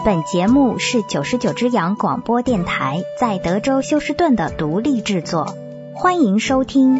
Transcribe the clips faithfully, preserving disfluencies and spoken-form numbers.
本节目是九十九只羊广播电台在德州休斯顿的独立制作，欢迎收听。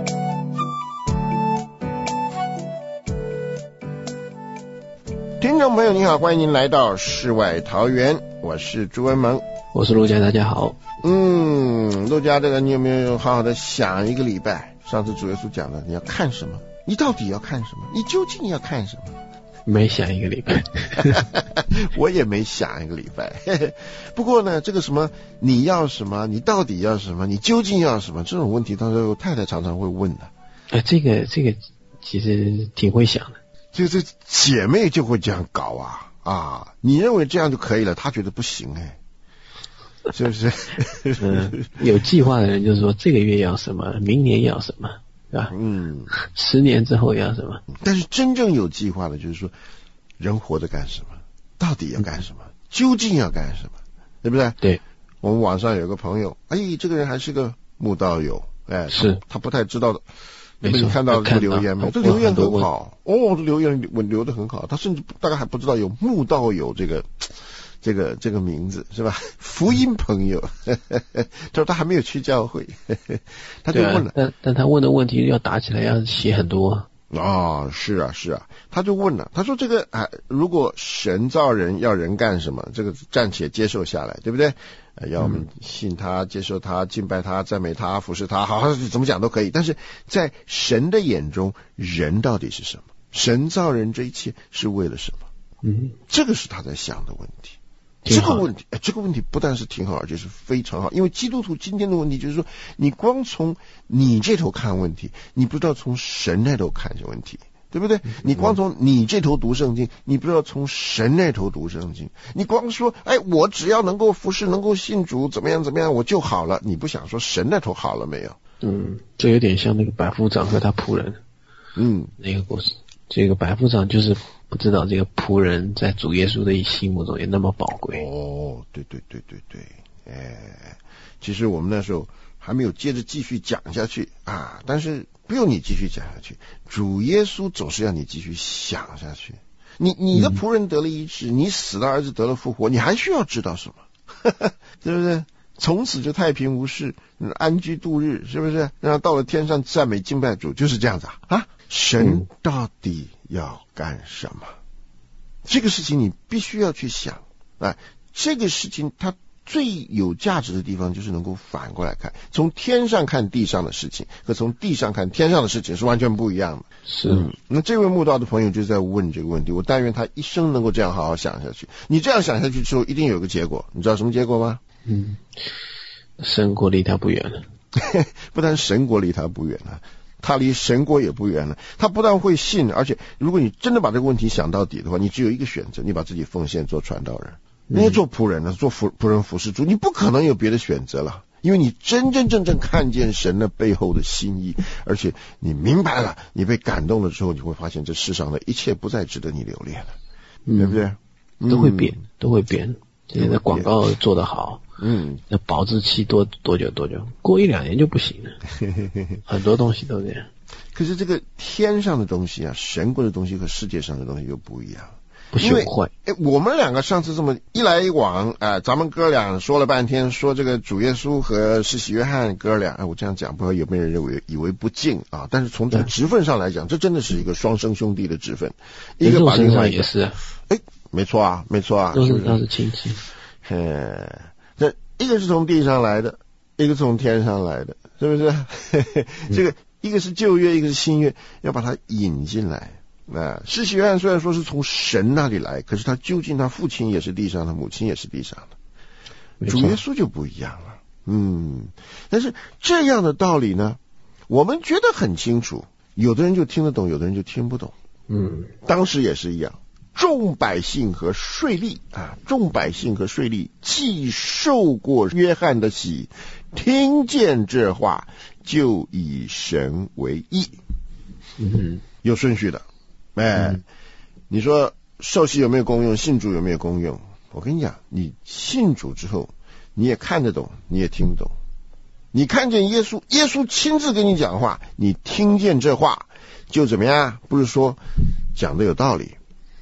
听众朋友你好，欢迎您来到世外桃源，我是朱文萌， 我是陆家，大家好。 嗯，陆家这个你有没有好好的想一个礼拜？上次主耶稣讲的，你要看什么？你到底要看什么？你究竟要看什么？ 没想一个礼拜。 我也没想一个礼拜。不过呢，这个什么你要什么，你到底要什么，你究竟要什么，这种问题当时我太太常常会问的。 呃，这个这个其实挺会想的。 这这姐妹就会这样搞啊啊！你认为这样就可以了，她觉得不行哎，是不是？ 嗯，有计划的人就是说这个月要什么，明年要什么，是吧？ 嗯， 十年之后要什么？ 但是真正有计划的，就是说人活着干什么，到底要干什么，嗯、究竟要干什么，对不对？ 对。 我们网上有个朋友，哎，这个人还是个慕道友，哎， 是他, 他不太知道的。 没错， 你看到这个留言没？这留言很好哦，这留言我留得很好。他甚至大概还不知道有慕道友这个这个这个名字是吧？福音朋友，他说他还没有去教会，他就问了， 啊、但但他问的问题要打起来要写很多。 哦，是啊是啊，他就问了，他说这个啊，如果神造人要人干什么？这个暂且接受下来，对不对？呃、要我们信他、接受他、敬拜他、赞美他、服侍他，好，怎么讲都可以。但是在神的眼中，人到底是什么？神造人这一切是为了什么？ 嗯， 这个是他在想的问题。这个问题，这个问题不但是挺好，而且是非常好。因为基督徒今天的问题就是说，你光从你这头看问题，你不知道从神那头看这问题。对不对？你光从你这头读圣经，你不知道从神那头读圣经。你光说，哎，我只要能够服侍，能够信主，怎么样怎么样，我就好了。你不想说神那头好了没有？ 嗯，这有点像那个百夫长和他仆人，嗯，那个故事。这个百夫长就是不知道这个仆人在主耶稣的心目中也那么宝贵。 哦，对对对对对，哎，其实我们那时候还没有接着继续讲下去啊，但是不用你继续讲下去，主耶稣总是要你继续想下去。你你的仆人得了医治，嗯、你死的儿子得了复活，你还需要知道什么？对不对？从此就太平无事，安居度日，是不是？然后到了天上赞美敬拜主，就是这样子啊！啊，神到底要干什么？嗯、这个事情你必须要去想。哎，这个事情它最有价值的地方就是能够反过来看，从天上看地上的事情和从地上看天上的事情是完全不一样的。 是， 嗯，那这位慕道的朋友就在问这个问题，我但愿他一生能够这样好好想下去。你这样想下去之后，一定有个结果，你知道什么结果吗？ 嗯，神国离他不远了。 不但神国离他不远了，他离神国也不远了。他不但会信，而且如果你真的把这个问题想到底的话，你只有一个选择，你把自己奉献做传道人。人家做仆人呢，做仆人服侍主，你不可能有别的选择了，因为你真真正正看见神的背后的心意，而且你明白了，你被感动了之后，你会发现这世上的一切不再值得你留恋了，嗯、对不对？ 都会变，嗯、都会变。现在广告做得好，嗯，那保质期多多久多久，过一两年就不行了，很多东西都这样。 可是这个天上的东西啊，神国的东西和世界上的东西又不一样。 不朽坏， 哎，我们两个上次这么一来一往，哎、呃，咱们哥俩说了半天，说这个主耶稣和施洗约翰哥俩，哎，我这样讲，不知道有没有人认为以为不敬啊？但是从这个职分上来讲，这真的是一个双生兄弟的职分，一个把另外一个也是， 哎，没错啊，没错啊， 都是都是亲戚， 呃，这一个是从地上来的，一个从天上来的，是不是？这个一个是旧约，一个是新约，要把它引进来。啊，施洗约翰虽然说是从神那里来，可是他究竟他父亲也是地上的，母亲也是地上的。主耶稣就不一样了，嗯，但是这样的道理呢，我们觉得很清楚，有的人就听得懂，有的人就听不懂。嗯，当时也是一样，众百姓和税吏啊，众百姓和税吏既受过约翰的洗，听见这话，就以神为义。嗯，有顺序的。哎，嗯、你说受洗有没有功用？信主有没有功用？我跟你讲，你信主之后，你也看得懂，你也听得懂。你看见耶稣，耶稣亲自跟你讲话，你听见这话就怎么样？不是说讲的有道理，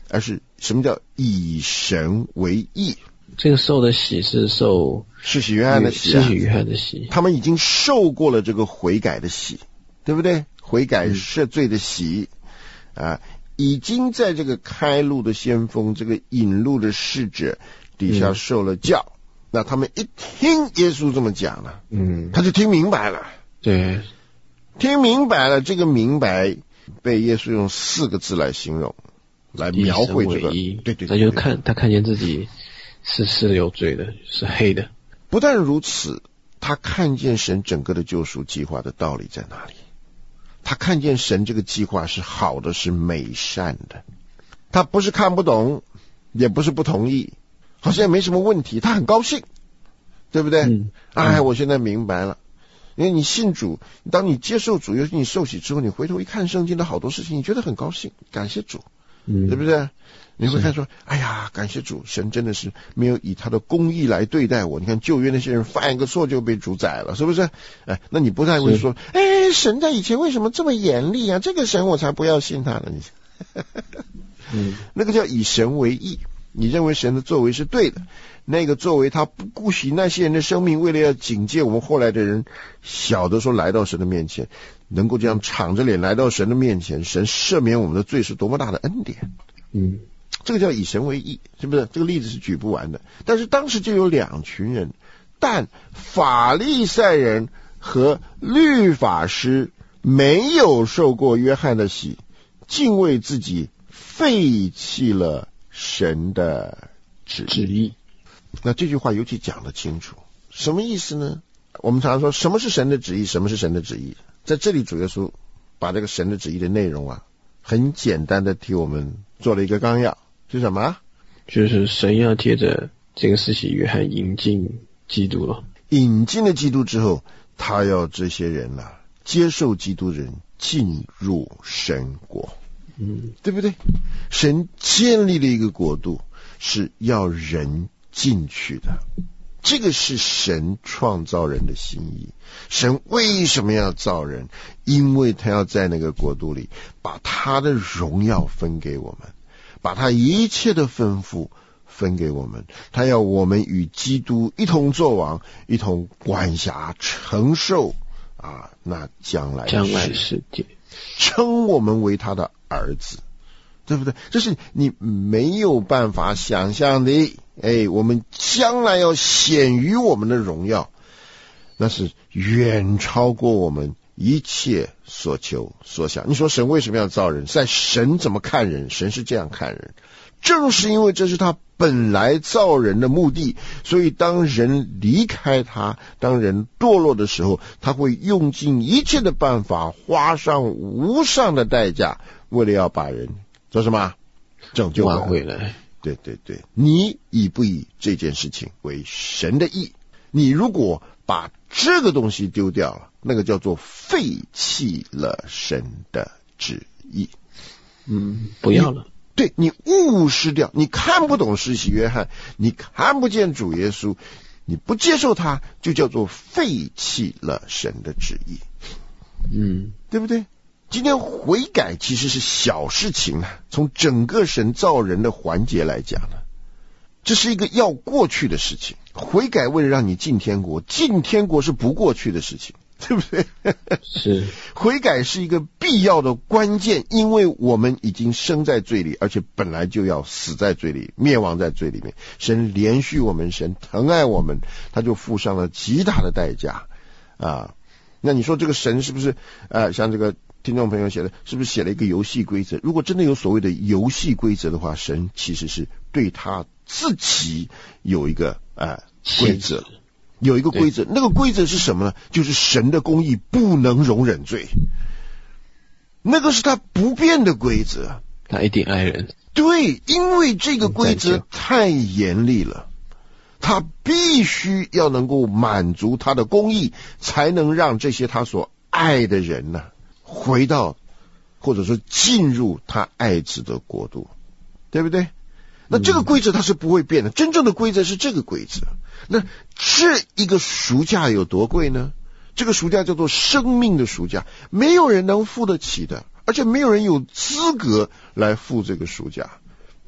而是什么叫以神为义。 这个受的洗是受施洗约翰的洗、啊， 施洗约翰的洗， 他们已经受过了这个悔改的洗，对不对？悔改赦罪的洗、嗯、啊，已经在这个开路的先锋、这个引路的使者底下受了教。嗯，那他们一听耶稣这么讲了，嗯，他就听明白了。 对， 听明白了，这个明白被耶稣用四个字来形容，来描绘这个。对对对， 他就看他看见自己是是有罪的，是黑的。 不但如此，他看见神整个的救赎计划的道理在哪里。他看见神这个计划是好的，是美善的。他不是看不懂，也不是不同意，好像也没什么问题，他很高兴，对不对？嗯、哎，我现在明白了。因为你信主，当你接受主，尤其你受洗之后，你回头一看圣经的好多事情，你觉得很高兴，感谢主，嗯，对不对？你会看说，哎呀，感谢主，神真的是没有以他的公义来对待我。你看旧约那些人犯一个错就被主宰了，是不是？哎，那你不太会说，哎，神在以前为什么这么严厉啊？这个神我才不要信他呢。你，嗯，那个叫以神为义。你认为神的作为是对的，那个作为他不顾惜那些人的生命，为了要警戒我们后来的人，晓得说来到神的面前，能够这样敞着脸来到神的面前，神赦免我们的罪是多么大的恩典。嗯，这个叫以神为义，是不是？这个例子是举不完的。但是当时就有两群人，但法利赛人和律法师没有受过约翰的洗，竟为自己废弃了神的旨意。那这句话尤其讲得清楚，什么意思呢？我们常常说什么是神的旨意，什么是神的旨意，在这里主耶稣把这个神的旨意的内容啊，很简单的替我们做了一个纲要，是什么？ 就是神要借着这个施洗约翰引进基督了。 引进了基督之后，他要这些人啊，接受基督人进入神国。嗯，对不对？神建立了一个国度，是要人进去的。这个是神创造人的心意。神为什么要造人？因为他要在那个国度里把他的荣耀分给我们，把他一切的吩咐分给我们。他要我们与基督一同作王，一同管辖承受啊，那将来将来世界， 称我们为他的儿子，对不对？这是你没有办法想象的。哎，我们将来要显于我们的荣耀，那是远超过我们一切所求所想。你说神为什么要造人？在神怎么看人？神是这样看人，正是因为这是他本来造人的目的，所以当人离开他，当人堕落的时候，他会用尽一切的办法，花上无上的代价，为了要把人做什么？拯救回来。 对对对，你以不以这件事情为神的义？你如果把这个东西丢掉了，那个叫做废弃了神的旨意。 嗯，不要了。 对，你误失掉，你看不懂施洗约翰，你看不见主耶稣，你不接受他，就叫做废弃了神的旨意。嗯，对不对？今天悔改其实是小事情啊，从整个神造人的环节来讲呢，这是一个要过去的事情。悔改为了让你进天国，进天国是不过去的事情，对不对？ 是， 悔改是一个必要的关键，因为我们已经生在罪里，而且本来就要死在罪里，灭亡在罪里面。神怜恤我们，神疼爱我们，他就付上了极大的代价啊。那你说这个神是不是呃，像这个听众朋友写的，是不是写了一个游戏规则？如果真的有所谓的游戏规则的话，神其实是对他自己有一个呃规则，有一个规则。那个规则是什么呢？就是神的公义不能容忍罪，那个是他不变的规则。 他一定爱人。 对，因为这个规则太严厉了，他必须要能够满足他的公义，才能让这些他所爱的人呢、啊回到或者说进入他爱子的国度，对不对？那这个规则它是不会变的，真正的规则是这个规则。那这一个赎价有多贵呢？这个赎价叫做生命的赎价，没有人能付得起的，而且没有人有资格来付这个赎价。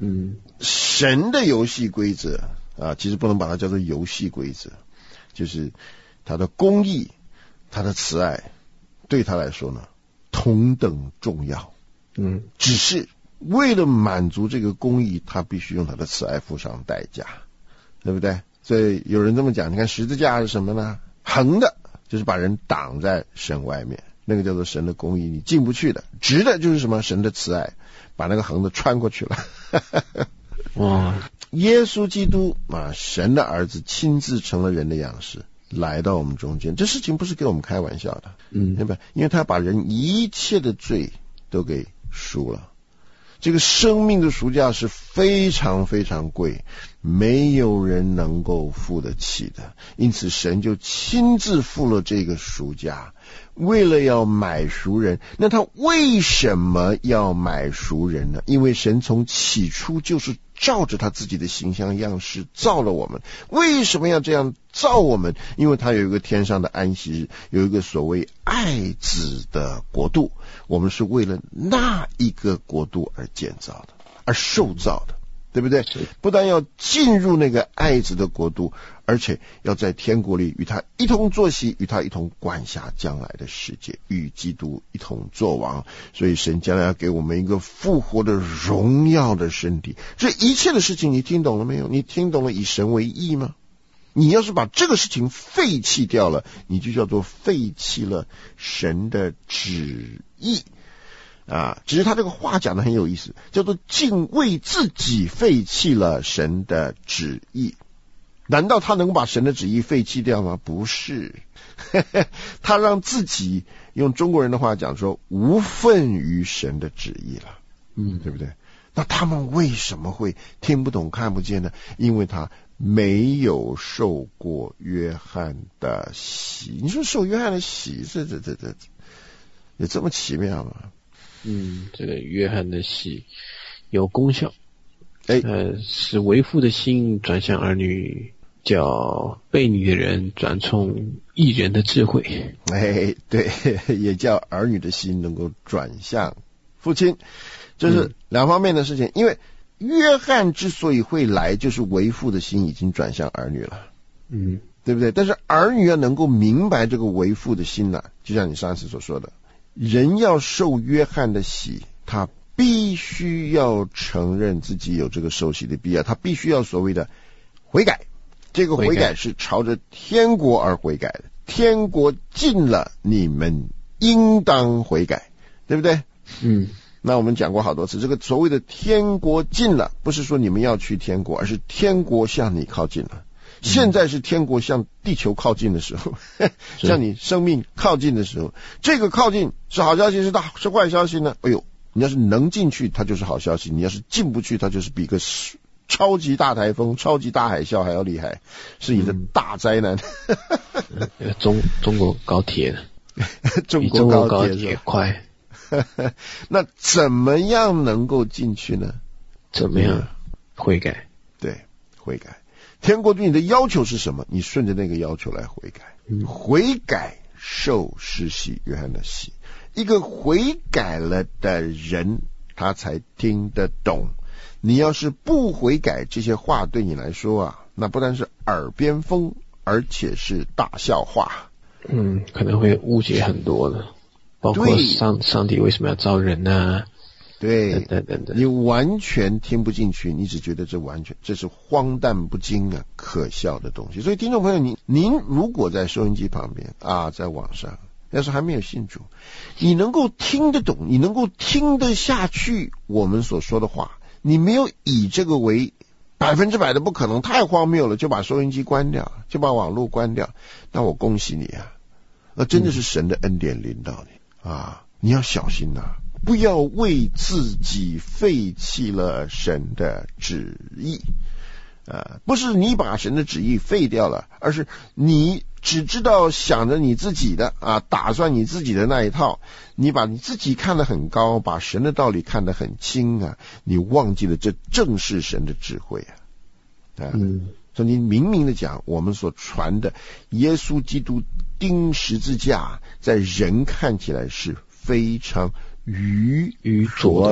嗯， 神的游戏规则啊，其实不能把它叫做游戏规则，就是他的公义，他的慈爱，对他来说呢，同等重要。 嗯， 只是为了满足这个公义，他必须用他的慈爱付上代价，对不对？所以有人这么讲，你看十字架是什么呢？横的就是把人挡在神外面，那个叫做神的公义，你进不去的。直的就是什么？神的慈爱，把那个横的穿过去了。 哇！ 耶稣基督啊，神的儿子亲自成了人的样式，来到我们中间，这事情不是给我们开玩笑的， 嗯， 对吧？因为他把人一切的罪都给赎了。这个生命的赎价是非常非常贵，没有人能够付得起的，因此神就亲自付了这个赎价，为了要买赎人。那他为什么要买赎人呢？因为神从起初就是照着他自己的形象样式造了我们。为什么要这样造我们？因为他有一个天上的安息日，有一个所谓爱子的国度，我们是为了那一个国度而建造的，而受造的，对不对？不但要进入那个爱子的国度，而且要在天国里与他一同坐席，与他一同管辖将来的世界，与基督一同作王。所以神将来要给我们一个复活的荣耀的身体。这一切的事情你听懂了没有？你听懂了以神为义吗？你要是把这个事情废弃掉了，你就叫做废弃了神的旨意啊。只是他这个话讲得很有意思，叫做竟为自己废弃了神的旨意。难道他能把神的旨意废弃掉吗？不是。他让自己用中国人的话讲说无份于神的旨意了， 嗯， 对不对？那他们为什么会听不懂看不见呢？因为他没有受过约翰的洗。你说受约翰的洗，这这这这有这么奇妙吗？ 嗯，这个约翰的洗有功效， 哎， 呃，使为父的心转向儿女，叫悖逆的人转从义人的智慧。 哎，对，也叫儿女的心能够转向父亲。这是两方面的事情，因为约翰之所以会来，就是为父的心已经转向儿女了， 嗯， 对不对？但是儿女要能够明白这个为父的心呢，就像你上次所说的，人要受约翰的洗，他必须要承认自己有这个受洗的必要，他必须要所谓的悔改。这个悔改是朝着天国而悔改的，天国近了，你们应当悔改，对不对？ 嗯。 那我们讲过好多次，这个所谓的天国近了，不是说你们要去天国，而是天国向你靠近了。现在是天国向地球靠近的时候，向你生命靠近的时候，这个靠近是好消息是大是坏消息呢？哎呦，你要是能进去，它就是好消息；你要是进不去，它就是比个超级大台风、超级大海啸还要厉害，是你的大灾难。 嗯、中中国高铁， 中国高铁也快。 那怎么样能够进去呢？ 怎么样？悔改。 对，悔改。天国对你的要求是什么？你顺着那个要求来悔改。 嗯、 悔改受施洗约翰的洗。一个悔改了的人，他才听得懂。你要是不悔改，这些话对你来说啊，那不但是耳边风，而且是大笑话。 嗯，可能会误解很多的。包括上上帝为什么要造人啊？ 对， 等等等等， 你完全听不进去，你只觉得这完全这是荒诞不经啊，可笑的东西。所以听众朋友，您您如果在收音机旁边啊，在网上，要是还没有信主，你能够听得懂，你能够听得下去我们所说的话，你没有以这个为百分之百的不可能，太荒谬了，就把收音机关掉，就把网络关掉，那我恭喜你啊，那真的是神的恩典临到你。啊，你要小心呐、啊，不要为自己废弃了神的旨意。啊，不是你把神的旨意废掉了，而是你只知道想着你自己的啊，打算你自己的那一套，你把你自己看得很高，把神的道理看得很轻啊，你忘记了这正是神的智慧啊。啊嗯， 所以你明明的讲，我们所传的耶稣基督钉十字架，在人看起来是非常愚愚拙的，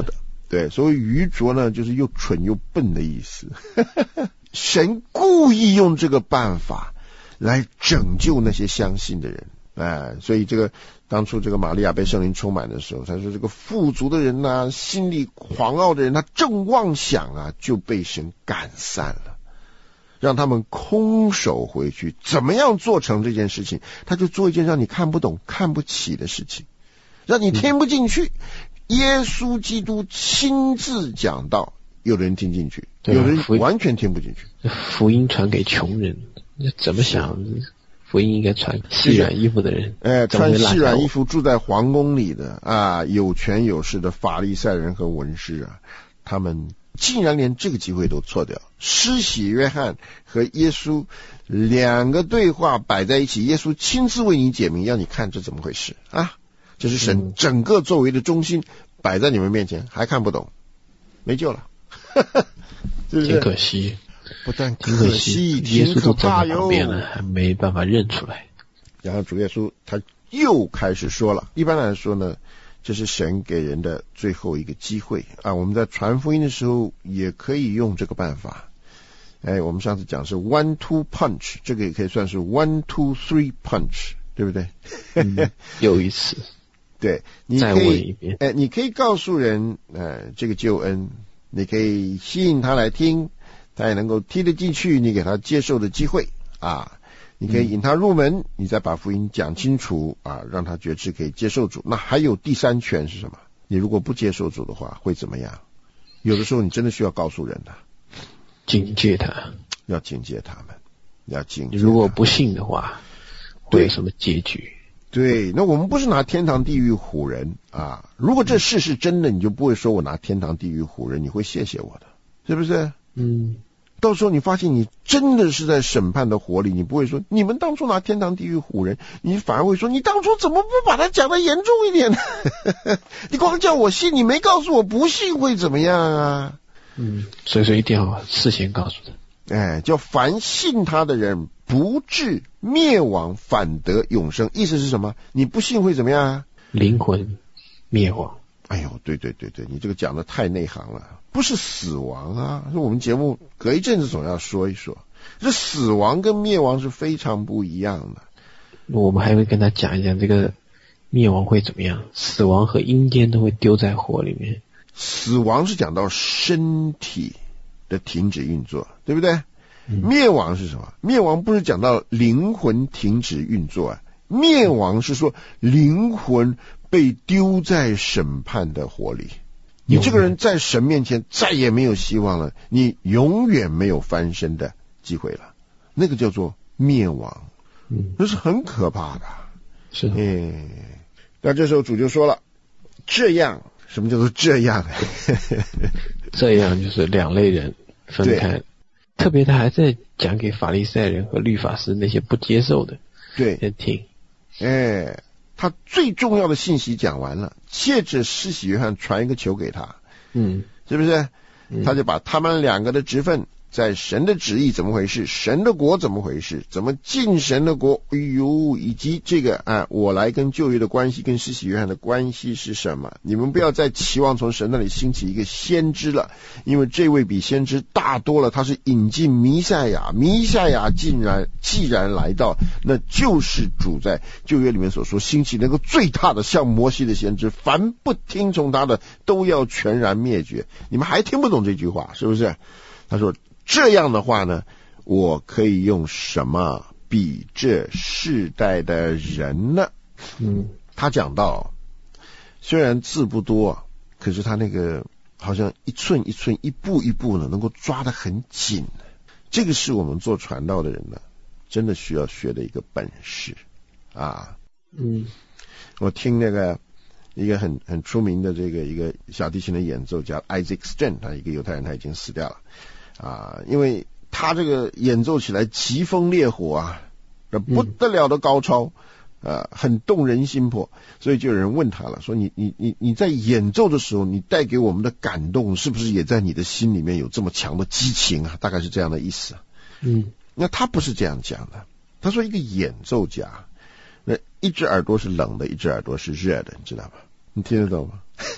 对，所谓愚拙呢，就是又蠢又笨的意思。神故意用这个办法来拯救那些相信的人。哎，所以这个当初这个玛利亚被圣灵充满的时候，他说这个富足的人啊，心里狂傲的人，他正妄想啊，就被神赶散了，让他们空手回去。怎么样做成这件事情？他就做一件让你看不懂看不起的事情，让你听不进去。嗯、耶稣基督亲自讲道，有人听进去，有人完全听不进去。 福音传给穷人，怎么想？福音应该传细软衣服的人， 哎，穿细软衣服住在皇宫里的啊，有权有势的法利赛人和文士啊，他们竟然连这个机会都错掉。施洗约翰和耶稣两个对话摆在一起，耶稣亲自为你解明，让你看这怎么回事啊？这是神整个作为的中心摆在你们面前，还看不懂，没救了。是不是？ 挺可惜。 不但可惜， 耶稣都站在旁边了，还没办法认出来。 然后主耶稣他又开始说了，一般来说呢，这是神给人的最后一个机会啊。我们在传福音的时候也可以用这个办法。哎，我们上次讲是 one two punch， 这个也可以算是 one two three punch， 对不对？ 嗯、又一次。 对，你可以再问一遍。 哎，你可以告诉人，呃，这个救恩，你可以吸引他来听。他也能够听得进去，你给他接受的机会啊，你可以引他入门，你再把福音讲清楚啊，让他觉知可以接受主。那还有第三权是什么？你如果不接受主的话会怎么样？有的时候你真的需要告诉人的， 警戒他， 要警戒他们，要警戒。 如果不信的话，会有什么结局？ 对，那我们不是拿天堂地狱唬人啊。如果这事是真的，你就不会说我拿天堂地狱唬人，你会谢谢我的，是不是？ 嗯， 到时候你发现你真的是在审判的火里，你不会说你们当初拿天堂地狱唬人，你反而会说你当初怎么不把它讲得严重一点呢？你光叫我信，你没告诉我不信会怎么样啊？ 嗯，所以说一定要事先告诉他。 哎，叫凡信他的人不至灭亡，反得永生。意思是什么？你不信会怎么样啊？ 灵魂灭亡。 哎呦，对对对对，你这个讲的太内行了。不是死亡啊，是我们节目隔一阵子总要说一说，这死亡跟灭亡是非常不一样的。 我们还会跟他讲一讲这个灭亡会怎么样，死亡和阴间都会丢在火里面。 死亡是讲到身体的停止运作，对不对？嗯、灭亡是什么？灭亡不是讲到灵魂停止运作啊，灭亡是说灵魂被丢在审判的火里。你这个人在神面前再也没有希望了，你永远没有翻身的机会了，那个叫做灭亡，嗯，这是很可怕的。 是的， 哎，那这时候主就说了，这样，什么叫做这样？ 这样就是两类人分开，特别他还在讲给法利赛人和律法师那些不接受的， 对， 先听， 哎。他最重要的信息讲完了，借着施洗约翰传一个球给他， 嗯， 是不是？ 嗯、 他就把他们两个的职分，在神的旨意怎么回事，神的国怎么回事，怎么进神的国，哎呦，以及这个啊，我来跟旧约的关系，跟施洗约翰的关系是什么？你们不要再期望从神那里兴起一个先知了，因为这位比先知大多了，他是引进弥赛亚，弥赛亚竟然既然来到，那就是主在旧约里面所说兴起那个最大的像摩西的先知，凡不听从他的都要全然灭绝。你们还听不懂这句话是不是？他说这样的话呢，我可以用什么比这世代的人呢？ 嗯， 他讲到，虽然字不多，可是他那个好像一寸一寸、一步一步呢，能够抓得很紧。这个是我们做传道的人呢，真的需要学的一个本事啊。 嗯， 我听那个一个很很出名的这个一个小提琴的演奏家 Isaac Stern， 他一个犹太人，他已经死掉了。啊，因为他这个演奏起来疾风烈火啊，不得了的高超，呃，很动人心魄，所以就有人问他了，说你你你你在演奏的时候，你带给我们的感动，是不是也在你的心里面有这么强的激情啊？大概是这样的意思啊。 嗯， 那他不是这样讲的，他说一个演奏家，那一只耳朵是冷的，一只耳朵是热的，你知道吗？你听得懂吗？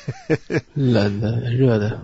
冷的、热的。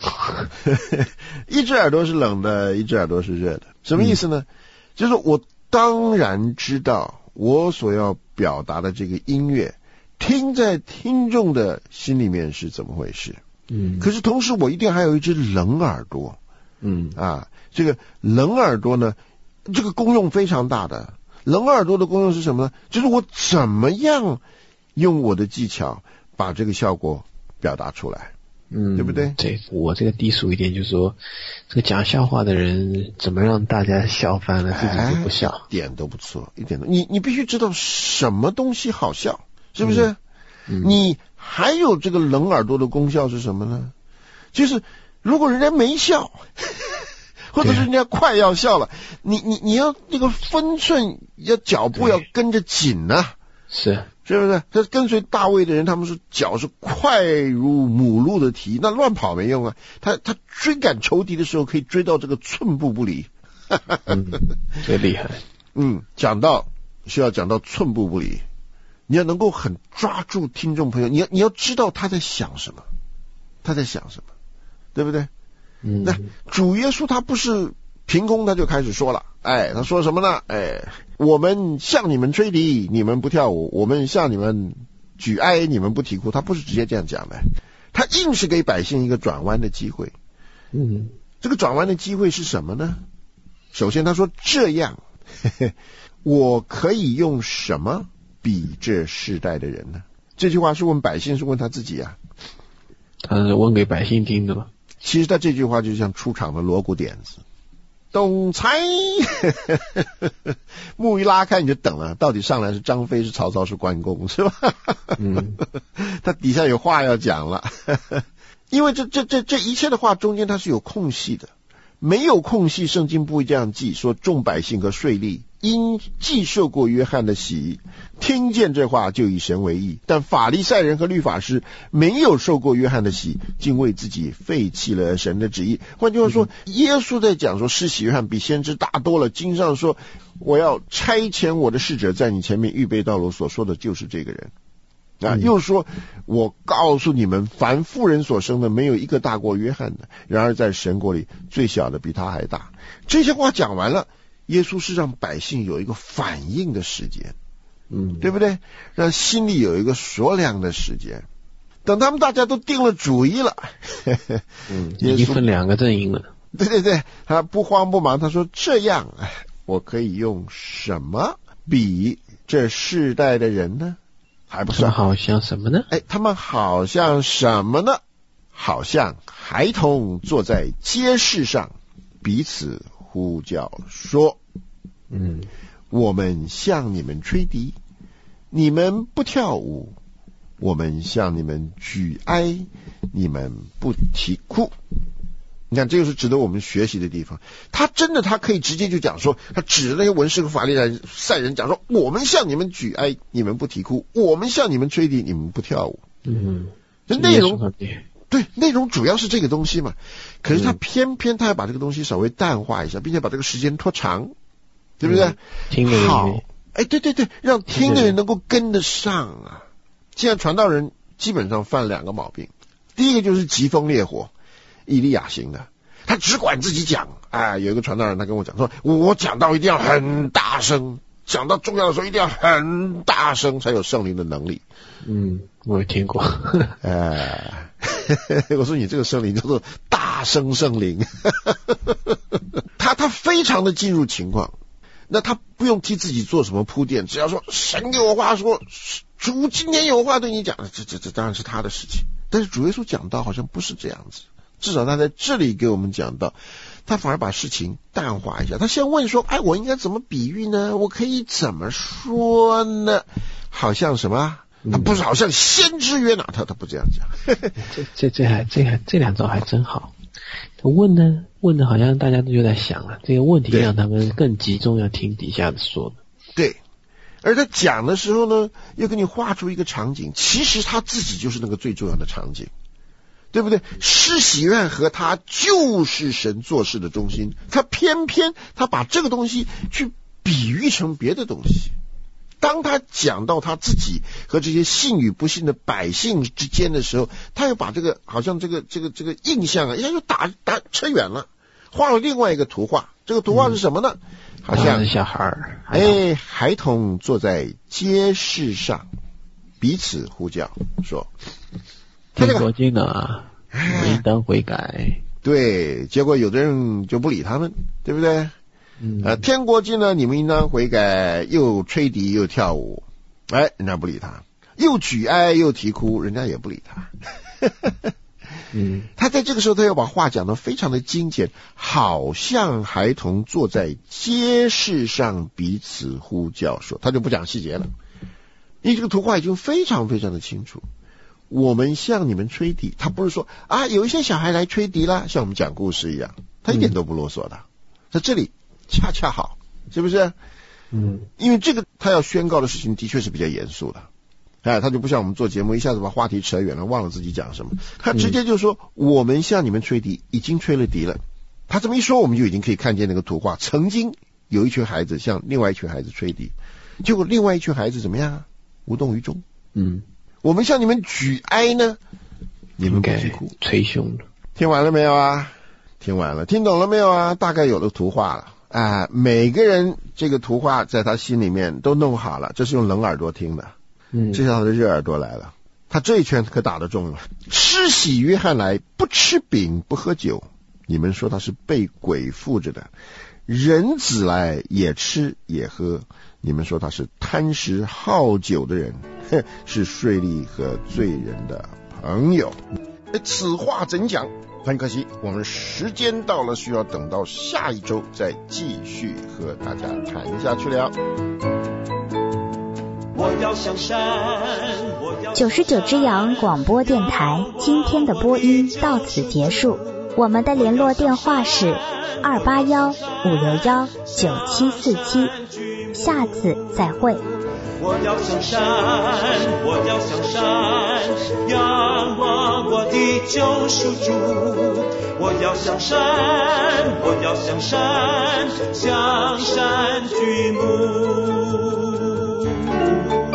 一只耳朵是冷的，一只耳朵是热的。什么意思呢？嗯、就是我当然知道我所要表达的这个音乐听在听众的心里面是怎么回事。嗯，可是同时我一定还有一只冷耳朵。嗯啊，这个冷耳朵呢，这个功用非常大的。冷耳朵的功用是什么呢？就是我怎么样用我的技巧把这个效果表达出来。嗯，对不对？ 对，我这个低俗一点，就是说，这个讲笑话的人怎么让大家笑翻了，自己就不笑， 哎、一点都不错，一点都。你你必须知道什么东西好笑，是不是？嗯嗯、你还有这个冷耳朵的功效是什么呢？就是如果人家没笑，或者是人家快要笑了，你你你要那个分寸，要脚步要跟着紧呐、啊。 是。 是不是？这跟随大卫的人，他们是脚是快如母鹿的蹄，那乱跑没用啊！他他追赶仇敌的时候，可以追到这个寸步不离。 嗯，最厉害。 嗯，讲到需要讲到寸步不离，你要能够很抓住听众朋友，你要你要知道他在想什么，他在想什么，对不对？嗯，那主耶稣他不是凭空他就开始说了，哎，他说什么呢？哎。我们向你们吹笛，你们不跳舞；我们向你们举哀，你们不啼哭。他不是直接这样讲的，他硬是给百姓一个转弯的机会。嗯，这个转弯的机会是什么呢？首先他说这样，呵呵，我可以用什么比这世代的人呢？这句话是问百姓，是问他自己啊。 他是问给百姓听的吗？ 其实他这句话就像出场的锣鼓点子。董才幕一拉开你就等了，到底上来是张飞是曹操是关公是吧？嗯，他底下有话要讲了，因为这这这这一切的话中间它是有空隙的，没有空隙圣经不会这样记，说众百姓和税吏因既受过约翰的洗，听见这话就以神为义，但法利赛人和律法师没有受过约翰的洗，竟为自己废弃了神的旨意。换句话说，耶稣在讲说施洗约翰比先知大多了，经上说我要差遣我的使者在你前面预备道路，所说的就是这个人啊。又说我告诉你们，凡妇人所生的没有一个大过约翰的，然而在神国里最小的比他还大。这些话讲完了，耶稣是让百姓有一个反应的时间，嗯，对不对？让心里有一个索量的时间。等他们大家都定了主意了，呵呵嗯，已经分两个阵营了。 对对对，他不慌不忙，他说这样，我可以用什么比这世代的人呢？还不算， 好像什么呢？ 哎，他们好像什么呢？好像孩童坐在街市上，彼此呼叫说，嗯，我们向你们吹笛，你们不跳舞；我们向你们举哀，你们不啼哭。你看，这就是值得我们学习的地方。他真的，他可以直接就讲说，他指着那些文士和法利赛人讲说，我们向你们举哀，你们不啼哭；我们向你们吹笛，你们不跳舞。嗯，这内容对内容主要是这个东西嘛。可是他偏偏他要把这个东西稍微淡化一下，并且把这个时间拖长，对不对？ 嗯、听的人好，哎，对对对，让听的人能够跟得上啊。现在传道人基本上犯两个毛病，第一个就是疾风烈火。以利亚型的，他只管自己讲。哎，有一个传道人他跟我讲说，我讲到一定要很大声，讲到重要的时候一定要很大声，才有圣灵的能力。 嗯，我有听过。 哎，我说你这个圣灵叫做大声圣灵。他他非常的进入情况，那他不用替自己做什么铺垫，只要说神给我话说，主今天有话对你讲，这这这当然是他的事情。但是主耶稣讲道好像不是这样子。至少他在这里给我们讲到，他反而把事情淡化一下。他先问说，哎，我应该怎么比喻呢？我可以怎么说呢？好像什么？他不是好像先知约拿，他他不这样讲。 这这这还这还这两招还真好。他问呢，问的好像大家都就在想了，这个问题让他们更集中要听底下的说的。 对。而他讲的时候呢，又给你画出一个场景，其实他自己就是那个最重要的场景。对不对？施洗约翰和他就是神做事的中心，他偏偏他把这个东西去比喻成别的东西， 当他讲到他自己和这些信与不信的百姓之间的时候，他又把这个好像这个这个这个印象啊，一下就打打扯远了，画了另外一个图画。这个图画是什么呢？嗯、好像小孩儿， 哎，孩童坐在街市上，彼此呼叫说：“ 天国近了，应当悔改。” 对，结果有的人就不理他们，对不对？ 嗯， 呃，天国近了，你们应当悔改，又吹笛又跳舞，哎，人家不理他；又举哀又啼哭，人家也不理他。 嗯， 他在这个时候，他要把话讲得非常的精简，好像孩童坐在街市上彼此呼叫说，他就不讲细节了。因为这个图画已经非常非常的清楚。我们向你们吹笛，他不是说啊，有一些小孩来吹笛啦，像我们讲故事一样，他一点都不啰嗦的。在这里恰恰好，是不是？ 嗯， 因为这个他要宣告的事情的确是比较严肃的，哎，他就不像我们做节目一下子把话题扯远了，忘了自己讲什么。他直接就说、嗯、我们向你们吹笛，已经吹了笛了。他这么一说，我们就已经可以看见那个图画，曾经有一群孩子向另外一群孩子吹笛，结果另外一群孩子怎么样啊？无动于衷。 嗯， 我们向你们举哀呢，你们不啼哭， 捶胸了。 听完了没有啊？听完了，听懂了没有啊？大概有了图画了啊、呃！每个人这个图画在他心里面都弄好了，这是用冷耳朵听的， 嗯， 这下他的热耳朵来了。他这一拳可打得重了。施洗约翰来，不吃饼不喝酒，你们说他是被鬼附着的；人子来，也吃也喝，你们说他是贪食好酒的人，是税吏和罪人的朋友。此话怎讲？很可惜，我们时间到了，需要等到下一周再继续和大家谈下去了。 我要向山，九十九只羊广播电台今天的播音到此结束。我们的联络电话是二八幺五六幺九七四七，下次再会。 我要向山，我要向山，仰望我的救赎主。我要向山，我要向山，向山举目。